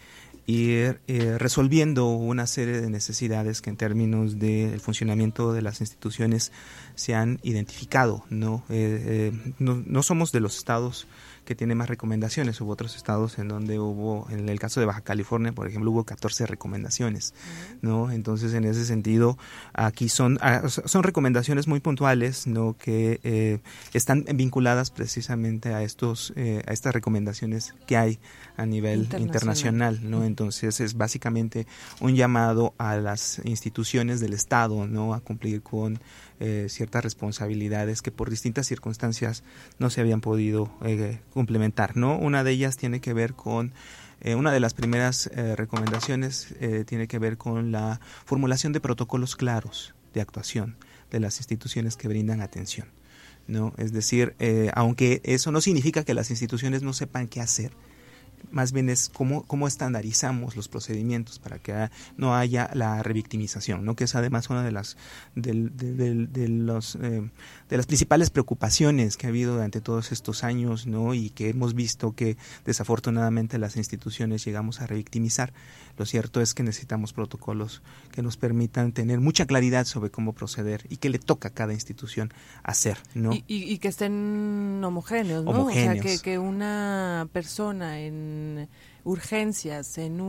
ir eh, resolviendo una serie de necesidades que en términos del funcionamiento de las instituciones se han identificado, ¿no? Eh, eh, no, no somos de los estados que tienen más recomendaciones, hubo otros estados en donde hubo, en el caso de Baja California, por ejemplo, hubo catorce recomendaciones, ¿no? Entonces, en ese sentido, aquí son son recomendaciones muy puntuales, ¿no? Que eh, están vinculadas precisamente a estos eh, a estas recomendaciones que hay a nivel internacional, internacional, ¿no? Entonces, es básicamente un llamado a las instituciones del Estado, ¿no? A cumplir con eh, ciertas responsabilidades que por distintas circunstancias no se habían podido eh, complementar, ¿no? Una de ellas tiene que ver con eh, una de las primeras eh, recomendaciones eh, tiene que ver con la formulación de protocolos claros de actuación de las instituciones que brindan atención, ¿no? Es decir, eh, aunque eso no significa que las instituciones no sepan qué hacer, más bien es cómo, cómo estandarizamos los procedimientos para que no haya la revictimización, ¿no? Que es además una de las de, de, de, de los eh, de las principales preocupaciones que ha habido durante todos estos años, ¿no? Y que hemos visto que desafortunadamente las instituciones llegamos a revictimizar. Lo cierto es que necesitamos protocolos que nos permitan tener mucha claridad sobre cómo proceder y qué le toca a cada institución hacer, ¿no? Y, y, y que estén homogéneos, ¿no? Homogéneos. O sea, que, que una persona en urgencias en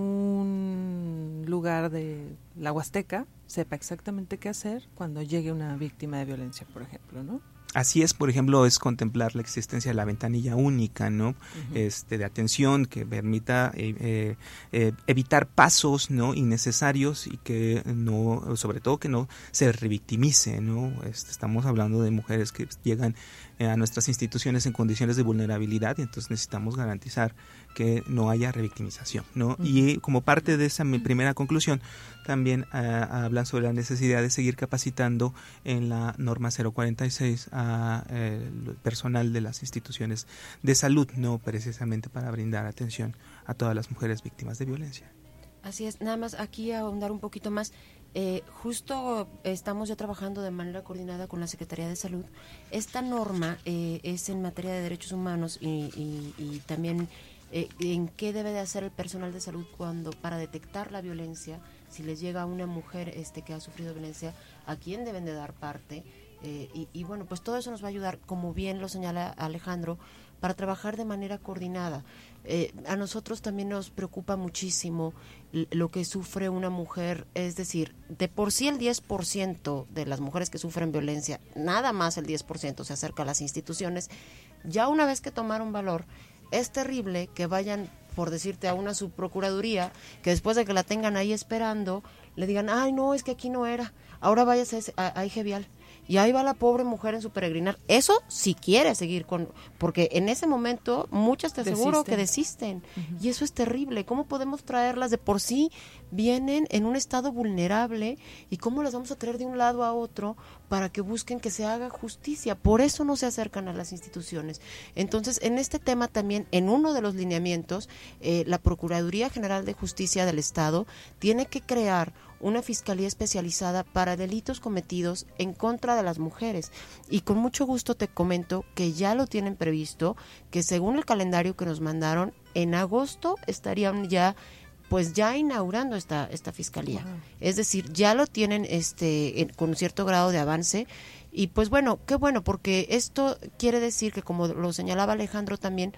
un lugar de la Huasteca sepa exactamente qué hacer cuando llegue una víctima de violencia, por ejemplo, ¿no? Así es, por ejemplo, es contemplar la existencia de la ventanilla única, ¿no? Uh-huh. Este, de atención que permita eh, eh, eh, evitar pasos, ¿no? Innecesarios y que no, sobre todo que no se revictimice, ¿no? Este, estamos hablando de mujeres que llegan eh, a nuestras instituciones en condiciones de vulnerabilidad y entonces necesitamos garantizar que no haya revictimización, ¿no? Uh-huh. Y como parte de esa mi primera conclusión, también uh, hablan sobre la necesidad de seguir capacitando en la norma cero cuarenta y seis a eh, el personal de las instituciones de salud, no precisamente para brindar atención a todas las mujeres víctimas de violencia. Así es, nada más aquí a ahondar un poquito más. Eh, justo estamos ya trabajando de manera coordinada con la Secretaría de Salud. Esta norma eh, es en materia de derechos humanos y, y, y también eh, en qué debe de hacer el personal de salud cuando para detectar la violencia, si les llega a una mujer este que ha sufrido violencia, a quién deben de dar parte. Eh, y, y bueno, pues todo eso nos va a ayudar, como bien lo señala Alejandro, para trabajar de manera coordinada. Eh, a nosotros también nos preocupa muchísimo lo que sufre una mujer, es decir, de por sí el diez por ciento de las mujeres que sufren violencia, nada más el diez por ciento se acerca a las instituciones. Ya una vez que tomaron valor, es terrible que vayan, por decirte, a una subprocuraduría, que después de que la tengan ahí esperando, le digan, ay no, es que aquí no era, ahora váyase a, a I G E Vial. Y ahí va la pobre mujer en su peregrinar. Eso si quiere seguir con... Porque en ese momento muchas te aseguro Desisten. que desisten. Uh-huh. Y eso es terrible. ¿Cómo podemos traerlas? De por sí vienen en un estado vulnerable. ¿Y cómo las vamos a traer de un lado a otro para que busquen que se haga justicia? Por eso no se acercan a las instituciones. Entonces, en este tema también, en uno de los lineamientos, eh, la Procuraduría General de Justicia del Estado tiene que crear una fiscalía especializada para delitos cometidos en contra de las mujeres. Y con mucho gusto te comento que ya lo tienen previsto, que según el calendario que nos mandaron, en agosto estarían ya pues ya inaugurando esta esta fiscalía. Wow. Es decir, ya lo tienen este en, con cierto grado de avance. Y pues bueno, qué bueno, porque esto quiere decir que, como lo señalaba Alejandro también,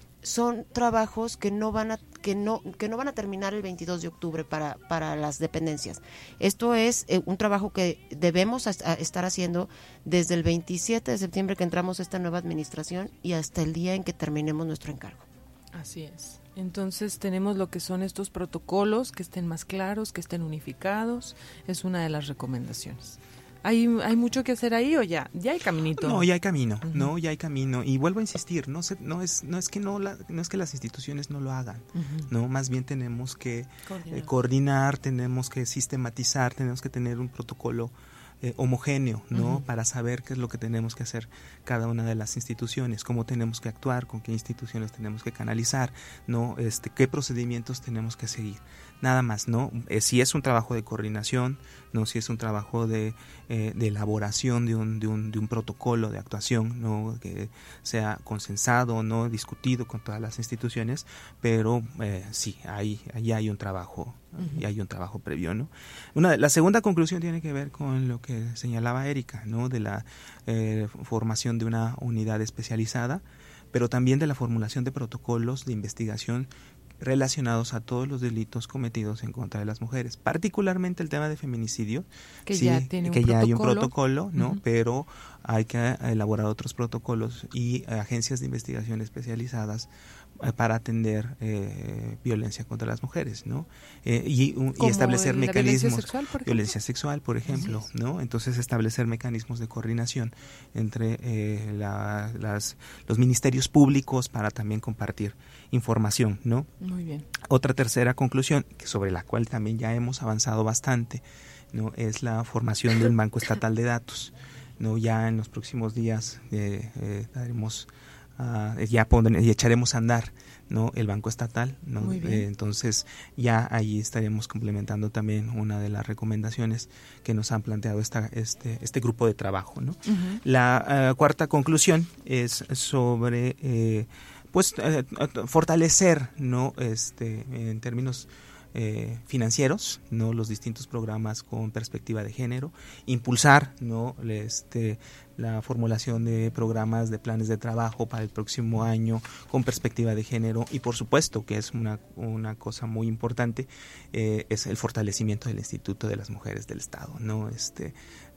son trabajos que no van a que no que no van a terminar el veintidós de octubre para para las dependencias. Esto es eh, un trabajo que debemos a, a estar haciendo desde el veintisiete de septiembre que entramos a esta nueva administración y hasta el día en que terminemos nuestro encargo. Así es. Entonces tenemos lo que son estos protocolos, que estén más claros, que estén unificados, es una de las recomendaciones. ¿Hay, ¿Hay mucho que hacer ahí o ya? Ya hay caminito. No, ya hay camino, uh-huh. no, ya hay camino. Y vuelvo a insistir, no se, no es, no es que no, la, no es que las instituciones no lo hagan, uh-huh. no, más bien tenemos que coordinar. Eh, coordinar, tenemos que sistematizar, tenemos que tener un protocolo eh, homogéneo, ¿no? Uh-huh. Para saber qué es lo que tenemos que hacer cada una de las instituciones, cómo tenemos que actuar, con qué instituciones tenemos que canalizar, ¿no? Este, qué procedimientos tenemos que seguir. Nada más, ¿no? Eh, si es un trabajo de coordinación, no, si es un trabajo de, eh, de elaboración de un, de un de un protocolo de actuación, no, que sea consensado, no, discutido con todas las instituciones, pero eh, sí, ahí, ahí hay un trabajo, uh-huh. y hay un trabajo previo, ¿no? Una, la segunda conclusión tiene que ver con lo que señalaba Erika, ¿no? De la eh, formación de una unidad especializada, pero también de la formulación de protocolos de investigación relacionados a todos los delitos cometidos en contra de las mujeres, particularmente el tema de feminicidio, que sí, ya tiene que un ya protocolo. hay un protocolo, ¿no? Uh-huh. Pero hay que elaborar otros protocolos y agencias de investigación especializadas para atender eh, violencia contra las mujeres, ¿no? Eh, y, y establecer mecanismos, violencia sexual, por violencia sexual, por ejemplo, sí. ¿no? Entonces establecer mecanismos de coordinación entre eh, la, las, los ministerios públicos para también compartir información, ¿no? Muy bien. Otra tercera conclusión, sobre la cual también ya hemos avanzado bastante, ¿no? Es la formación de un banco estatal de datos, ¿no? Ya en los próximos días eh, eh, daremos Uh, ya pondré, y echaremos a andar, ¿no? El banco estatal, ¿no? Muy bien. Eh, entonces ya ahí estaremos complementando también una de las recomendaciones que nos han planteado esta, este este grupo de trabajo, ¿no? Uh-huh. La uh, cuarta conclusión es sobre eh, pues eh, fortalecer, ¿no? Este en términos Eh, financieros, no, los distintos programas con perspectiva de género, impulsar, no, este la formulación de programas de planes de trabajo para el próximo año con perspectiva de género, y por supuesto que es una una cosa muy importante, eh, es el fortalecimiento del Instituto de las Mujeres del Estado, no, este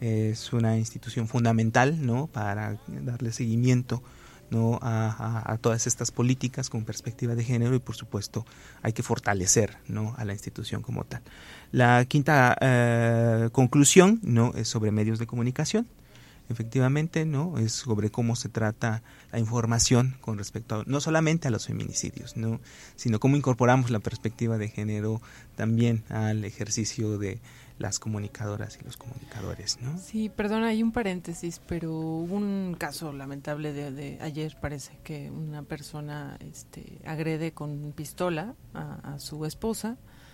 es una institución fundamental, no, para darle seguimiento, no, a, a, a todas estas políticas con perspectiva de género, y por supuesto hay que fortalecer, no, a la institución como tal. La quinta eh, conclusión, no, es sobre medios de comunicación. Efectivamente, no, es sobre cómo se trata la información con respecto a, no solamente a los feminicidios, no, sino cómo incorporamos la perspectiva de género también al ejercicio de las comunicadoras y los comunicadores, ¿no? Sí, perdón, hay un paréntesis, pero hubo un caso lamentable de, de ayer, parece que una persona este, agrede con pistola a, a su esposa,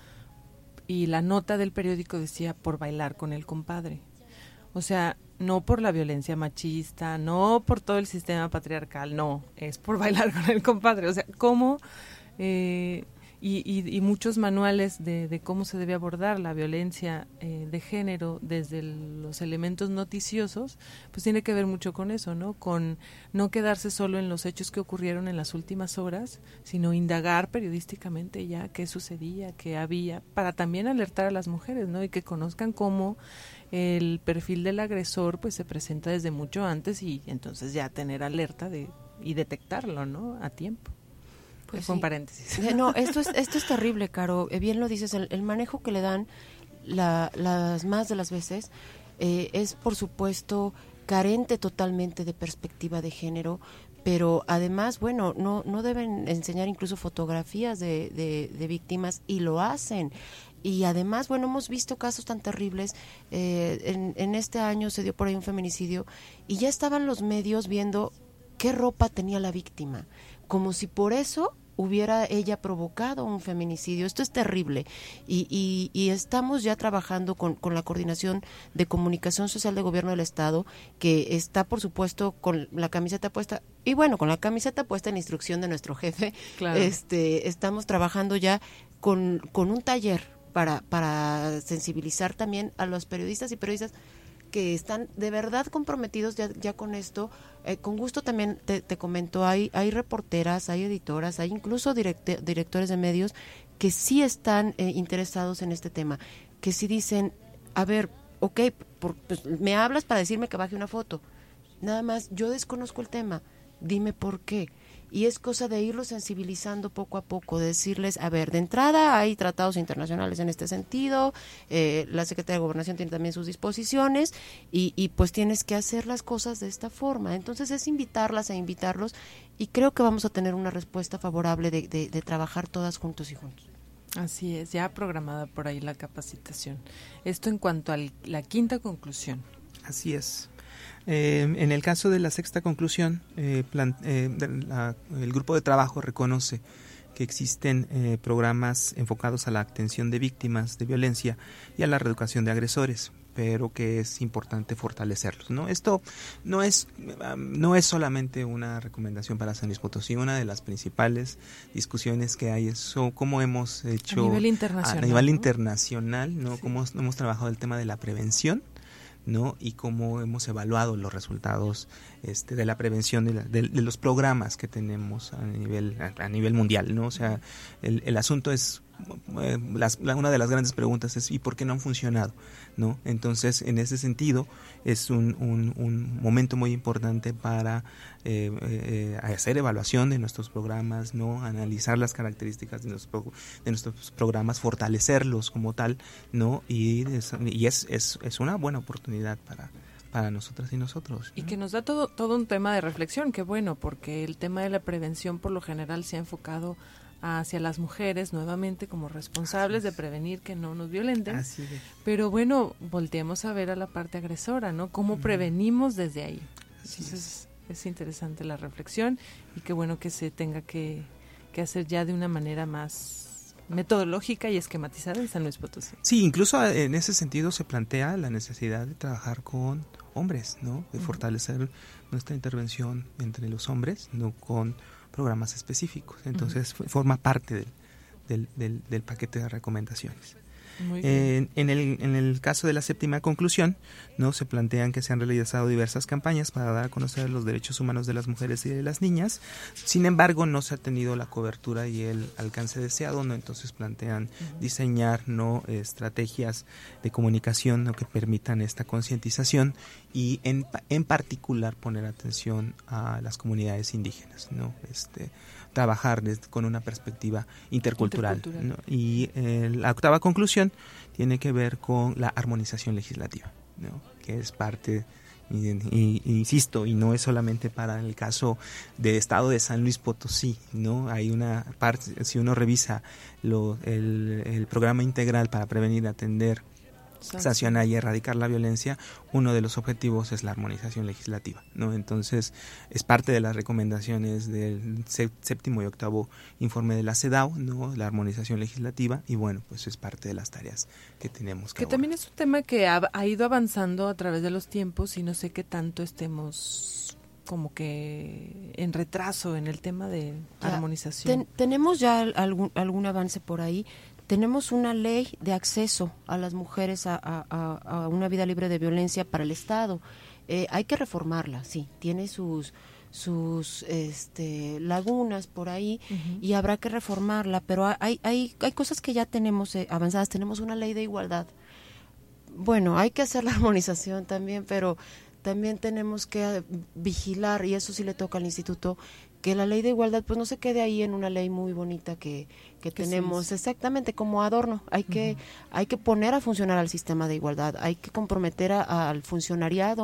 y la nota del periódico decía por bailar con el compadre. O sea, no por la violencia machista, no por todo el sistema patriarcal, no, es por bailar con el compadre. O sea, cómo... Eh, Y, y, y muchos manuales de, de cómo se debe abordar la violencia eh, de género desde el, los elementos noticiosos, pues tiene que ver mucho con eso, ¿no? Con no quedarse solo en los hechos que ocurrieron en las últimas horas, sino indagar periodísticamente ya qué sucedía, qué había, para también alertar a las mujeres, ¿no? Y que conozcan cómo el perfil del agresor pues se presenta desde mucho antes, y entonces ya tener alerta de y detectarlo, ¿no? A tiempo. Pues fue un paréntesis. No, esto es esto es terrible, Caro. Eh, bien lo dices, el, el manejo que le dan la, las más de las veces eh, es, por supuesto, carente totalmente de perspectiva de género, pero además, bueno, no no deben enseñar incluso fotografías de, de, de víctimas, y lo hacen. Y además, bueno, hemos visto casos tan terribles. Eh, en, en este año se dio por ahí un feminicidio y ya estaban los medios viendo qué ropa tenía la víctima, como si por eso hubiera ella provocado un feminicidio. Esto es terrible, y, y, y estamos ya trabajando con, con la Coordinación de Comunicación Social de Gobierno del Estado, que está, por supuesto, con la camiseta puesta, y bueno, con la camiseta puesta en instrucción de nuestro jefe. Claro. este estamos trabajando ya con, con un taller para, para sensibilizar también a los periodistas y periodistas que están de verdad comprometidos ya, ya con esto. Eh, con gusto también te, te comento, hay hay reporteras, hay editoras, hay incluso directe, directores de medios que sí están eh, interesados en este tema, que sí dicen, a ver, ok, por, pues, me hablas para decirme que baje una foto, nada más, yo desconozco el tema, dime por qué. Y es cosa de irlos sensibilizando poco a poco, de decirles, a ver, de entrada hay tratados internacionales en este sentido, eh, la Secretaría de Gobernación tiene también sus disposiciones, y, y pues tienes que hacer las cosas de esta forma. Entonces es invitarlas e invitarlos, y creo que vamos a tener una respuesta favorable de, de, de trabajar todas juntos y juntos. Así es, ya programada por ahí la capacitación. Esto en cuanto a la quinta conclusión. Así es. Eh, en el caso de la sexta conclusión, eh, plan, eh, de la, el grupo de trabajo reconoce que existen eh, programas enfocados a la atención de víctimas de violencia y a la reeducación de agresores, pero que es importante fortalecerlos, ¿no? Esto no es no es solamente una recomendación para San Luis Potosí. Una de las principales discusiones que hay es cómo hemos hecho a nivel internacional, a nivel ¿no? internacional, ¿no? Sí. Cómo hemos trabajado el tema de la prevención, ¿no? Y cómo hemos evaluado los resultados este, de la prevención de, la, de, de los programas que tenemos a nivel a, a nivel mundial, ¿no? O sea, el, el asunto es eh, las, la, una de las grandes preguntas es ¿y por qué no han funcionado? ¿No? Entonces, en ese sentido, es un, un, un momento muy importante para eh, eh, hacer evaluación de nuestros programas, ¿no? Analizar las características de nuestros, de nuestros programas, fortalecerlos como tal, ¿no? Y, y es, es, es una buena oportunidad para para nosotras y nosotros, ¿no? Y que nos da todo todo un tema de reflexión, qué bueno, porque el tema de la prevención por lo general se ha enfocado hacia las mujeres nuevamente como responsables de prevenir que no nos violenten. Así es. Pero bueno, volteemos a ver a la parte agresora, ¿no? ¿Cómo prevenimos desde ahí? Así Entonces es. es interesante la reflexión, y qué bueno que se tenga que, que hacer ya de una manera más metodológica y esquematizada en San Luis Potosí. Sí, incluso en ese sentido se plantea la necesidad de trabajar con hombres, ¿no? De uh-huh. fortalecer nuestra intervención entre los hombres, no con programas específicos. Entonces uh-huh. forma parte del, del, del, del paquete de recomendaciones. Muy Eh, en, el, en el caso de la séptima conclusión, no se plantean que se han realizado diversas campañas para dar a conocer los derechos humanos de las mujeres y de las niñas. Sin embargo, no se ha tenido la cobertura y el alcance deseado, ¿no? Entonces plantean uh-huh. diseñar, ¿no? estrategias de comunicación, ¿no? que permitan esta concientización, y en, en particular poner atención a las comunidades indígenas, ¿no? Este trabajar desde, con una perspectiva intercultural, intercultural. ¿no? Y eh, la octava conclusión tiene que ver con la armonización legislativa, ¿no? Que es parte, y, y, insisto, y no es solamente para el caso del estado de San Luis Potosí, ¿no? Hay una parte, si uno revisa lo, el, el programa integral para prevenir, atender, sancionar y erradicar la violencia, uno de los objetivos es la armonización legislativa, ¿no? Entonces, es parte de las recomendaciones del séptimo y octavo informe de la CEDAW, ¿no? La armonización legislativa, y bueno, pues es parte de las tareas que tenemos que Que abordar. también es un tema que ha, ha ido avanzando a través de los tiempos, y no sé qué tanto estemos como que en retraso en el tema de ya, armonización. Ten, tenemos ya algún, algún avance por ahí. Tenemos una ley de acceso a las mujeres a, a, a una vida libre de violencia para el Estado. Eh, hay que reformarla, sí, tiene sus sus este, lagunas por ahí, uh-huh. y habrá que reformarla, pero hay hay hay cosas que ya tenemos eh, avanzadas. Tenemos una ley de igualdad. Bueno, hay que hacer la armonización también, pero también tenemos que vigilar, y eso sí le toca al instituto, que la ley de igualdad pues no se quede ahí en una ley muy bonita que, que tenemos, sí, exactamente como adorno. Hay uh-huh. que hay que poner a funcionar al sistema de igualdad, hay que comprometer a, a, al funcionariado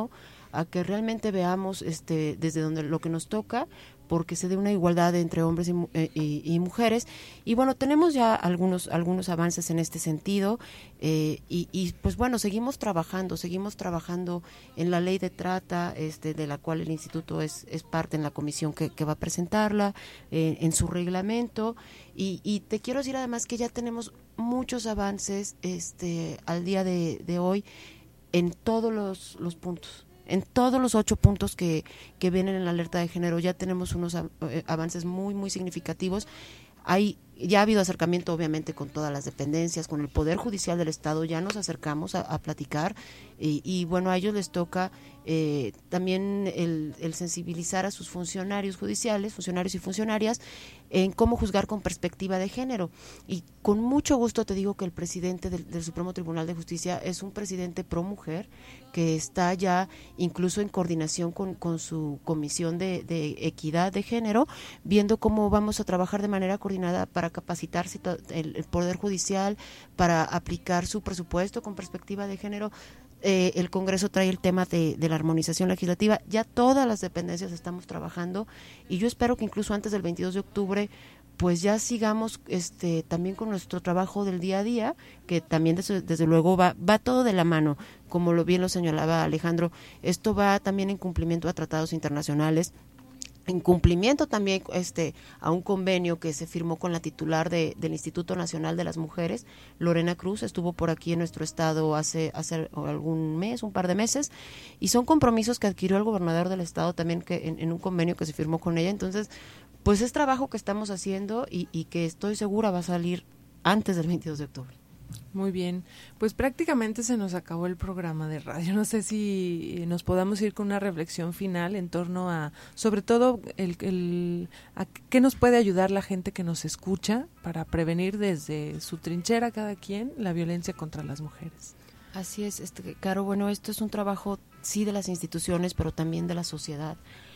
a que realmente veamos este desde donde lo que nos toca, porque se dé una igualdad entre hombres y, y, y mujeres. Y bueno, tenemos ya algunos algunos avances en este sentido, eh, y, y pues bueno, seguimos trabajando, seguimos trabajando en la ley de trata, este de la cual el instituto es, es parte en la comisión que, que va a presentarla, eh, en su reglamento, y, y te quiero decir además que ya tenemos muchos avances este al día de, de hoy en todos los, los puntos. En todos los ocho puntos que, que vienen en la alerta de género ya tenemos unos avances muy, muy significativos. Hay, ya ha habido acercamiento obviamente con todas las dependencias, con el Poder Judicial del Estado, ya nos acercamos a, a platicar y, y bueno, a ellos les toca eh, también el, el sensibilizar a sus funcionarios judiciales, funcionarios y funcionarias, en cómo juzgar con perspectiva de género. Y con mucho gusto te digo que el presidente del, del Supremo Tribunal de Justicia es un presidente pro mujer, que está ya incluso en coordinación con, con su comisión de, de equidad de género, viendo cómo vamos a trabajar de manera coordinada para capacitarse el, el Poder Judicial, para aplicar su presupuesto con perspectiva de género. Eh, el Congreso trae el tema de, de la armonización legislativa, ya todas las dependencias estamos trabajando y yo espero que incluso antes del veintidós de octubre pues ya sigamos este también con nuestro trabajo del día a día, que también desde, desde luego va, va todo de la mano, como lo bien lo señalaba Alejandro, esto va también en cumplimiento a tratados internacionales, en cumplimiento también este a un convenio que se firmó con la titular de, del Instituto Nacional de las Mujeres, Lorena Cruz, estuvo por aquí en nuestro estado hace, hace algún mes, un par de meses, y son compromisos que adquirió el gobernador del estado también que en, en un convenio que se firmó con ella. Entonces, pues es trabajo que estamos haciendo y, y que estoy segura va a salir antes del veintidós de octubre. Muy bien, pues prácticamente se nos acabó el programa de radio. No sé si nos podamos ir con una reflexión final en torno a, sobre todo, el, el a qué nos puede ayudar la gente que nos escucha para prevenir desde su trinchera cada quien la violencia contra las mujeres. Así es, este, Caro, bueno, esto es un trabajo sí de las instituciones, pero también de la sociedad.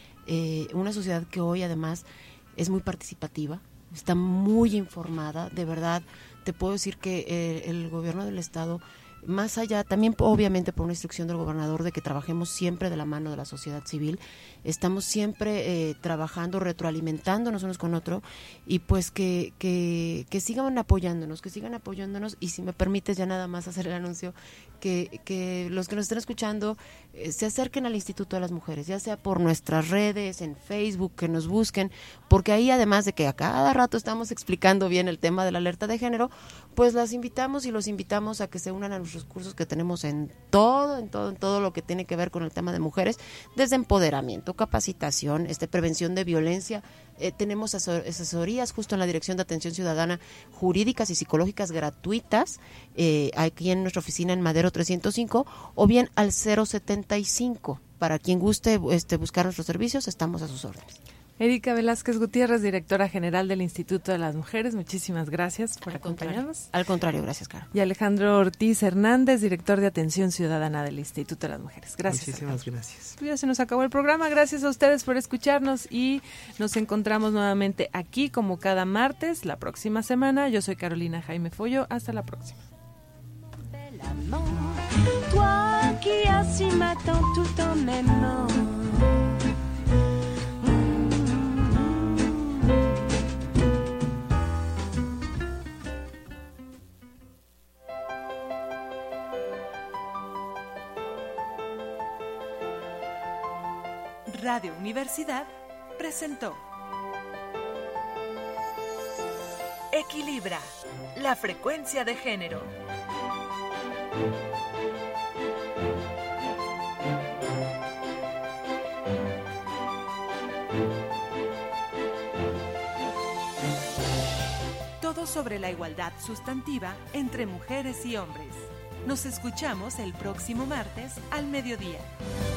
Eh, una sociedad que hoy además es muy participativa, está muy informada, de verdad. Te puedo decir que eh, el gobierno del estado, más allá, también obviamente por una instrucción del gobernador de que trabajemos siempre de la mano de la sociedad civil, estamos siempre eh, trabajando, retroalimentándonos unos con otros y pues que, que, que sigan apoyándonos, que sigan apoyándonos y si me permites ya nada más hacer el anuncio, que, que los que nos estén escuchando eh, se acerquen al Instituto de las Mujeres, ya sea por nuestras redes, en Facebook, que nos busquen, porque ahí además de que a cada rato estamos explicando bien el tema de la alerta de género, pues las invitamos y los invitamos a que se unan a nuestros cursos que tenemos en todo, en todo, en todo lo que tiene que ver con el tema de mujeres, desde empoderamiento, capacitación, este prevención de violencia. Eh, tenemos asesorías justo en la Dirección de Atención Ciudadana, jurídicas y psicológicas gratuitas, eh, aquí en nuestra oficina en Madero trescientos cinco, o bien al cero setenta y cinco. Para quien guste este, buscar nuestros servicios, estamos a sus órdenes. Erika Velázquez Gutiérrez, directora general del Instituto de las Mujeres, muchísimas gracias por al acompañarnos. Contrario. Al contrario, gracias, Caro. Y Alejandro Ortiz Hernández, director de Atención Ciudadana del Instituto de las Mujeres. Gracias. Muchísimas gracias. Ya se nos acabó el programa, gracias a ustedes por escucharnos y nos encontramos nuevamente aquí como cada martes la próxima semana. Yo soy Carolina Jaime Follo, hasta la próxima. Toi qui as si m'attends tout en m'aimant. Radio Universidad presentó Equilibra, la frecuencia de género. Todo sobre la igualdad sustantiva entre mujeres y hombres. Nos escuchamos el próximo martes al mediodía.